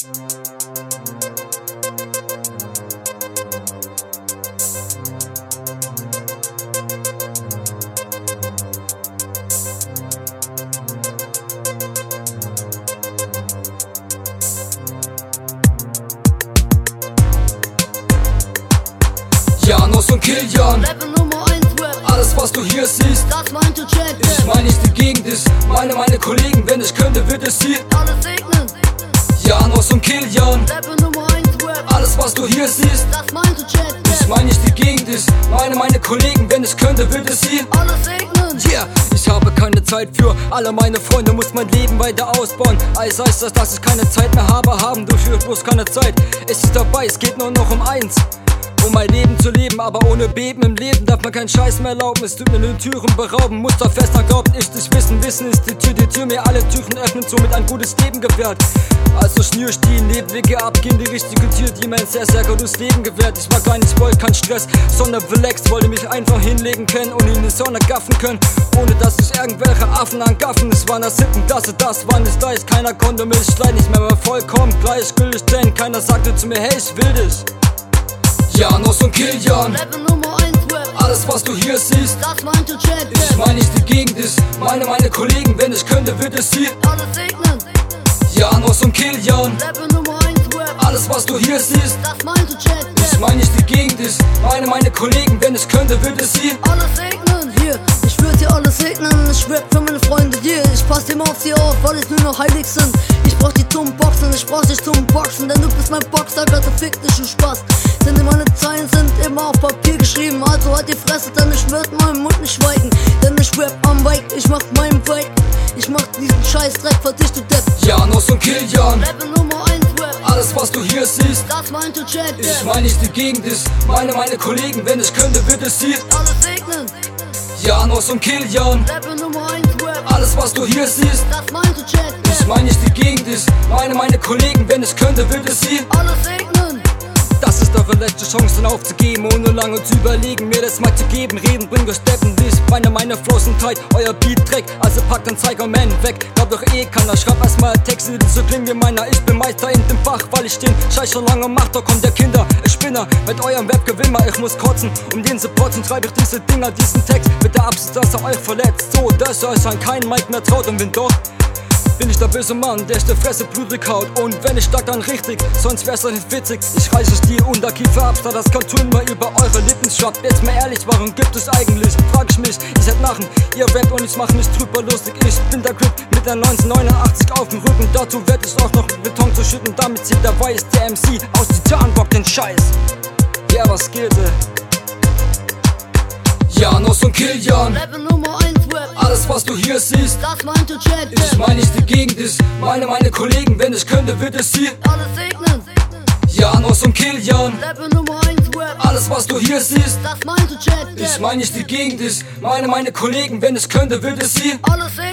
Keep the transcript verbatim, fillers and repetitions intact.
Janos und Kilian, Rapper Nummer eins Rap, alles was du hier siehst, das meint du Check. ich mein nicht die Gegend ist, meine, meine Kollegen, wenn ich könnte, würde es hier Alles segnen. Janos und Kilian, Rapper Nummer eins Rap, alles was du hier siehst, das meint du Check. ich mein nicht die Gegend ist, meine, meine Kollegen, wenn ich könnte, würde es hier Alles segnen. Yeah, ich habe keine Zeit für alle meine Freunde, muss mein Leben weiter ausbauen. Alles heißt das, dass ich keine Zeit mehr habe, haben dafür bloß keine Zeit. Es ist dabei, es geht nur noch um eins, um mein Leben zu leben, aber ohne Beben im Leben darf man keinen Scheiß mehr erlauben. Es tut mir nur Türen berauben, Muster fest an glaubt ich dich wissen. Wissen ist die Tür, die Tür mir alle Türen öffnet, somit ein gutes Leben gewährt. Also Schnürstiel, Neblige abgehen, die richtige Tür, die mir ein sehr, sehr gutes Leben gewährt. Ich war gar nicht, wollte kein Stress, sondern relaxed, wollte mich einfach hinlegen können und in die Sonne gaffen können, ohne dass sich irgendwelche Affen angaffen. Es war eine Sittenklasse, das war nicht leicht, keiner konnte mich leiden, nicht mehr, mehr vollkommen gleichgültig, denn keiner sagte zu mir, hey, ich will dich. Janos und Kilian, Rapper Nummer eins Rap, alles was du hier siehst, das meint du Check. ich mein nicht die Gegend ist, meine, meine Kollegen, wenn ich könnte, würde es hier Alles segnen. Janos und Kilian, Rapper Nummer eins Rap, alles was du hier siehst, das meint du Check. ich mein nicht die Gegend ist, meine, meine Kollegen, wenn ich könnte, würde es hier Alles segnen. Hier, ich würd dir alles segnen. Ich rap für meine Freunde hier. Ich pass immer auf sie auf, weil ich nur noch heilig sind. Ich brauch die zum Boxen, ich brauch dich zum Boxen, denn du bist mein Boxer, Gott, fick dich und Spaß. Denn meine Zeilen sind immer auf Papier geschrieben, also halt die Fresse, denn ich werd meinen Mund nicht schweigen. Denn ich rap am Bike, ich mach meinen Bike. Ich mach diesen Scheißdreck für dich, du Depp. Janos und Kilian, Rapper Nummer eins Rap, alles was du hier siehst, das meint du Check. ich mein nicht die Gegend ist, meine, meine Kollegen, wenn ich könnte, würde es hier Alles segnen. Janos und Kilian, Rapper Nummer eins Rap, alles was du hier siehst, das meint du Check. ich mein nicht die Gegend ist, meine, meine Kollegen, wenn ich könnte, würde es hier Alles segnen. das ist eure letzte Chance, dann aufzugeben, ohne lange zu überlegen, mir das mal zu geben. Reden bringt euch Steppen, nicht meine, meine Flows sind tight, euer Beat Dreck, also packt den Zeigerman weg. Glaub doch eh keiner, schreib erstmal Texte, die so klingen wie meiner. Ich bin Meister in dem Fach, weil ich den Scheiß schon lange mach, da kommt der Kinder, ich Spinner, mit eurem Webgewimmer, ich muss kotzen, um den Support und schreib ich diese Dinger, diesen Text, mit der Absicht, dass er euch verletzt, so, dass ihr euch an keinen Mic mehr traut und wenn doch, bin ich der böse Mann, der der Fresse blutig haut. Und wenn ich stark, dann richtig, sonst wär's doch nicht witzig. Ich reiße Stil und der Kiefer ab, statt das Konturen mal über eure Lippen schraubt. Jetzt mal ehrlich, warum gibt es eigentlich? Frag ich mich, ihr seid Narren, ihr rappt und ich mach mich drüber lustig. Ich bin der Grip mit der neunzehnhundertneunundachtzig auf dem Rücken. Dazu werd ich auch noch mit Beton zu schütten. Damit zieht der Weiß, der M C aus Titanbock den Scheiß. Ja, was geht, ey? Janos und Kilian, Rapper Nummer eins Rap, alles was du hier siehst, das meint du Check. ich mein nicht die Gegend ist, meine, meine Kollegen, wenn ich könnte, würde es hier Alles segnen. Janos und Kilian, Rapper Nummer eins Rap, alles was du hier siehst, das meint du Check. ich mein nicht die Gegend ist, meine, meine Kollegen, wenn ich könnte, würde es hier Alles segnen.